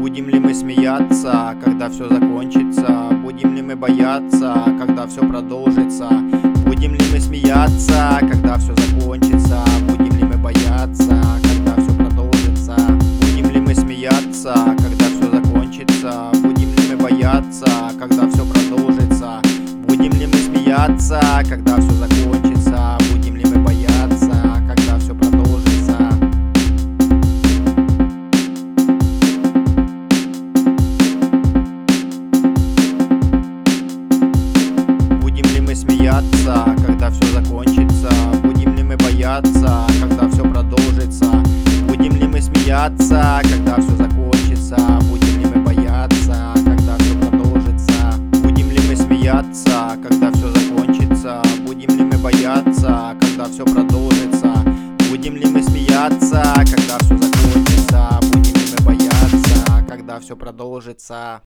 Будем ли мы смеяться, когда все закончится? Будем ли мы бояться, когда все продолжится? Будем ли мы смеяться, когда все закончится? Будем ли мы бояться, когда все продолжится? Будем ли мы смеяться, когда все закончится? Будем ли мы бояться, когда все продолжится? Будем ли мы смеяться, когда все закончится? Будем ли мы бояться, когда все продолжится? Будем ли мы смеяться, когда все закончится? Будем ли мы бояться, когда все продолжится? Будем ли мы смеяться, когда все закончится? Будем ли мы бояться, когда все продолжится? Будем ли мы смеяться, когда все закончится? Будем ли мы бояться, когда все продолжится? Будем ли мы смеяться, когда все закончится? Будем ли мы бояться, когда все продолжится?